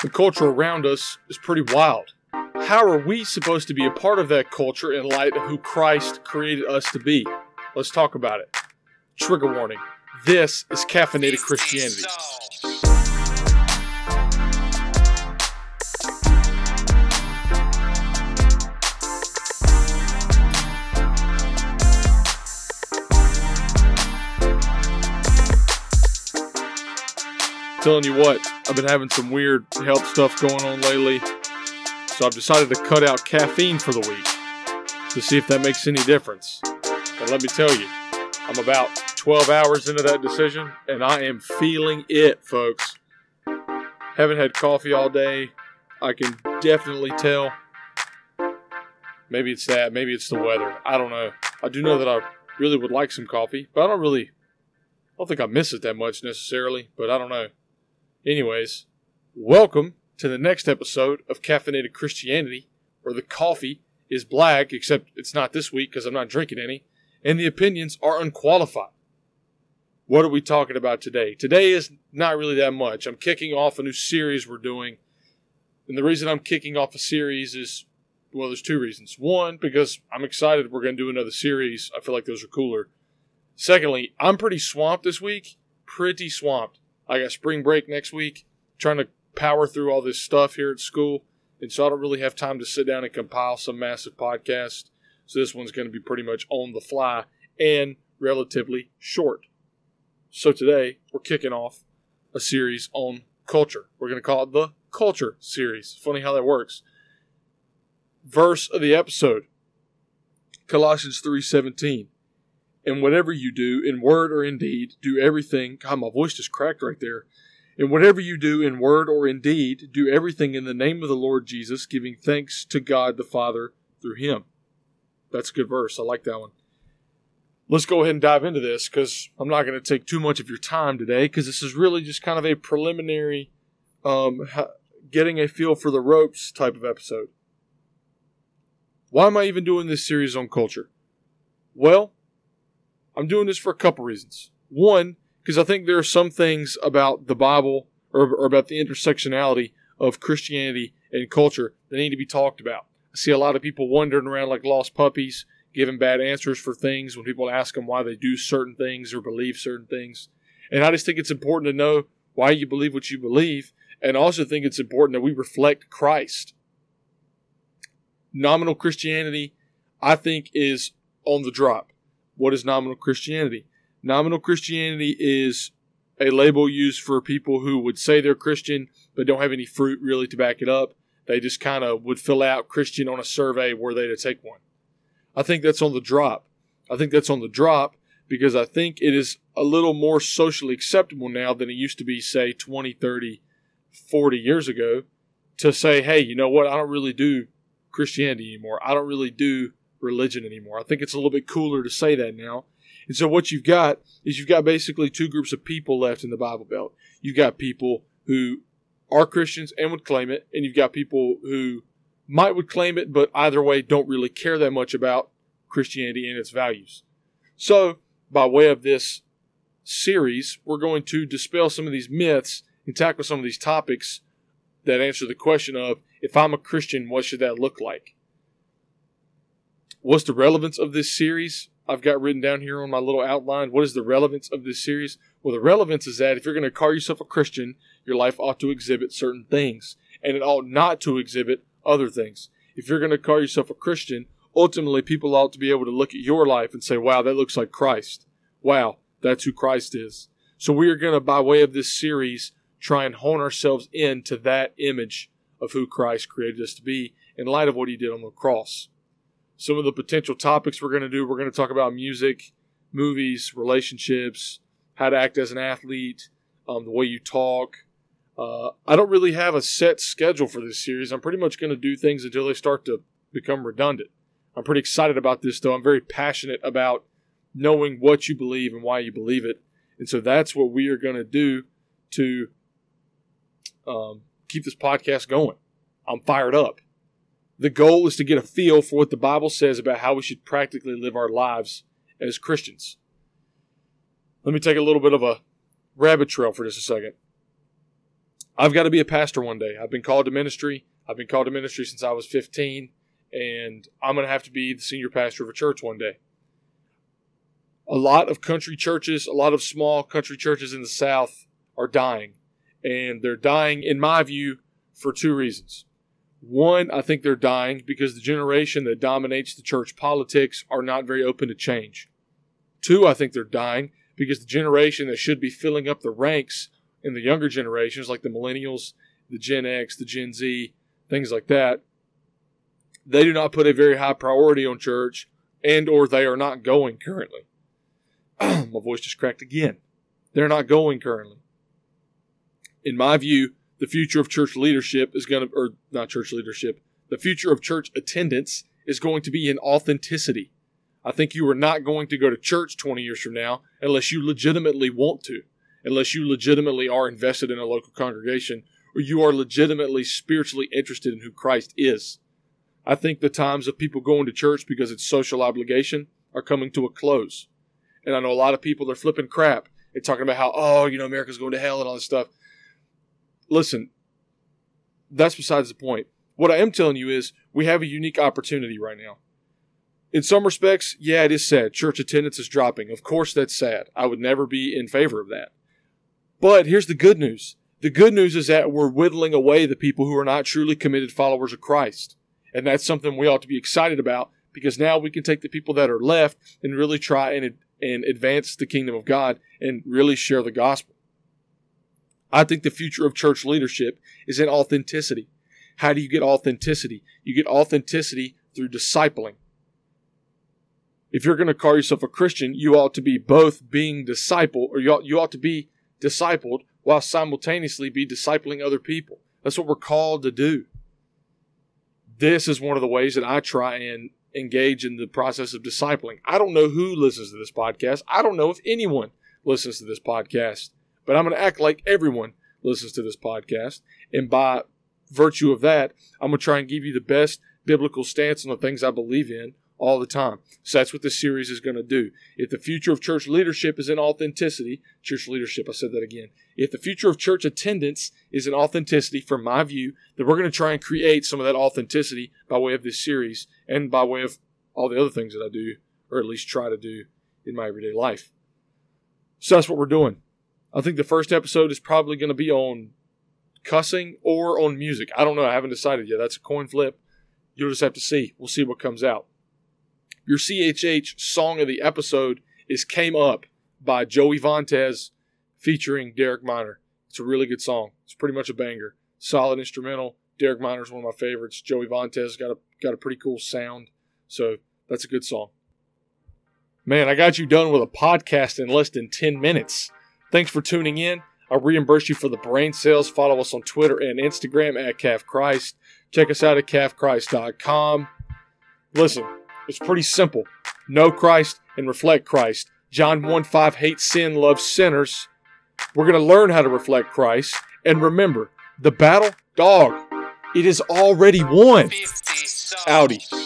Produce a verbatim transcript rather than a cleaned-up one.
The culture around us is pretty wild. How are we supposed to be a part of that culture in light of who Christ created us to be? Let's talk about it. Trigger warning. This is Caffeinated Christianity. Telling you what, I've been having some weird health stuff going on lately, so I've decided to cut out caffeine for the week to see if that makes any difference. And let me tell you, I'm about twelve hours into that decision, and I am feeling it, folks. Haven't had coffee all day. I can definitely tell. Maybe it's that, maybe it's the weather. I don't know. I do know that I really would like some coffee, but I don't really, I don't think I miss it that much necessarily, but I don't know. Anyways, welcome to the next episode of Caffeinated Christianity, where the coffee is black, except it's not this week because I'm not drinking any, and the opinions are unqualified. What are we talking about today? Today is not really that much. I'm kicking off a new series we're doing, and the reason I'm kicking off a series is, well, there's two reasons. One, because I'm excited we're going to do another series. I feel like those are cooler. Secondly, I'm pretty swamped this week. Pretty swamped. I got spring break next week, trying to power through all this stuff here at school, and so I don't really have time to sit down and compile some massive podcast. So this one's going to be pretty much on the fly and relatively short. So today, we're kicking off a series on culture. We're going to call it the Culture Series. Funny how that works. Verse of the episode, Colossians three seventeen. And whatever you do, in word or in deed, do everything. God, my voice just cracked right there. And whatever you do, in word or in deed, do everything in the name of the Lord Jesus, giving thanks to God the Father through Him. That's a good verse. I like that one. Let's go ahead and dive into this, because I'm not going to take too much of your time today, because this is really just kind of a preliminary, um, getting a feel for the ropes type of episode. Why am I even doing this series on culture? Well, I'm doing this for a couple reasons. One, because I think there are some things about the Bible or, or about the intersectionality of Christianity and culture that need to be talked about. I see a lot of people wandering around like lost puppies, giving bad answers for things when people ask them why they do certain things or believe certain things. And I just think it's important to know why you believe what you believe, and I also think it's important that we reflect Christ. Nominal Christianity, I think, is on the drop. What is nominal Christianity? Nominal Christianity is a label used for people who would say they're Christian but don't have any fruit really to back it up. They just kind of would fill out Christian on a survey were they to take one. I think that's on the drop. I think that's on the drop because I think it is a little more socially acceptable now than it used to be, say, twenty, thirty, forty years ago to say, hey, you know what? I don't really do Christianity anymore. I don't really do religion anymore. I think it's a little bit cooler to say that now. And so what you've got is you've got basically two groups of people left in the Bible Belt. You've got people who are Christians and would claim it, and you've got people who might would claim it, but either way don't really care that much about Christianity and its values. So, by way of this series, we're going to dispel some of these myths and tackle some of these topics that answer the question of, if I'm a Christian, what should that look like? What's the relevance of this series? I've got written down here on my little outline. What is the relevance of this series? Well, the relevance is that if you're going to call yourself a Christian, your life ought to exhibit certain things, and it ought not to exhibit other things. If you're going to call yourself a Christian, ultimately people ought to be able to look at your life and say, wow, that looks like Christ. Wow, that's who Christ is. So we are going to, by way of this series, try and hone ourselves into that image of who Christ created us to be in light of what He did on the cross. Some of the potential topics we're going to do, we're going to talk about music, movies, relationships, how to act as an athlete, um, the way you talk. Uh, I don't really have a set schedule for this series. I'm pretty much going to do things until they start to become redundant. I'm pretty excited about this, though. I'm very passionate about knowing what you believe and why you believe it. And so that's what we are going to do to um, keep this podcast going. I'm fired up. The goal is to get a feel for what the Bible says about how we should practically live our lives as Christians. Let me take a little bit of a rabbit trail for just a second. I've got to be a pastor one day. I've been called to ministry. I've been called to ministry since I was fifteen, and I'm going to have to be the senior pastor of a church one day. A lot of country churches, a lot of small country churches in the South are dying, and they're dying, in my view, for two reasons. One, I think they're dying because the generation that dominates the church politics are not very open to change. Two, I think they're dying because the generation that should be filling up the ranks in the younger generations, like the millennials, the Gen X, the Gen Z, things like that, they do not put a very high priority on church, and or they are not going currently. My voice just cracked again. They're not going currently. In my view, the future of church leadership is going to, or not church leadership, the future of church attendance is going to be in authenticity. I think you are not going to go to church twenty years from now unless you legitimately want to, unless you legitimately are invested in a local congregation, or you are legitimately spiritually interested in who Christ is. I think the times of people going to church because it's social obligation are coming to a close. And I know a lot of people are flipping crap and talking about how, oh, you know, America's going to hell and all this stuff. Listen, that's besides the point. What I am telling you is we have a unique opportunity right now. In some respects, yeah, it is sad. Church attendance is dropping. Of course, that's sad. I would never be in favor of that. But here's the good news. The good news is that we're whittling away the people who are not truly committed followers of Christ. And that's something we ought to be excited about, because now we can take the people that are left and really try and, and advance the kingdom of God and really share the gospel. I think the future of church leadership is in authenticity. How do you get authenticity? You get authenticity through discipling. If you're going to call yourself a Christian, you ought to be both being discipled, or you ought, you ought to be discipled while simultaneously be discipling other people. That's what we're called to do. This is one of the ways that I try and engage in the process of discipling. I don't know who listens to this podcast. I don't know if anyone listens to this podcast, but I'm going to act like everyone listens to this podcast. And by virtue of that, I'm going to try and give you the best biblical stance on the things I believe in all the time. So that's what this series is going to do. If the future of church leadership is in authenticity, church leadership, I said that again. If the future of church attendance is in authenticity, from my view, then we're going to try and create some of that authenticity by way of this series and by way of all the other things that I do, or at least try to do in my everyday life. So that's what we're doing. I think the first episode is probably going to be on cussing or on music. I don't know. I haven't decided yet. That's a coin flip. You'll just have to see. We'll see what comes out. Your C H H song of the episode is Came Up by Joey Vontez featuring Derek Minor. It's a really good song. It's pretty much a banger. Solid instrumental. Derek Minor is one of my favorites. Joey Vontez got a, got a pretty cool sound. So that's a good song. Man, I got you done with a podcast in less than ten minutes. Thanks for tuning in. I'll reimburse you for the brain cells. Follow us on Twitter and Instagram at Calf Christ. Check us out at calf christ dot com. Listen, it's pretty simple. Know Christ and reflect Christ. John one five hates sin, loves sinners. We're going to learn how to reflect Christ. And remember, the battle, dog, it is already won. Audi.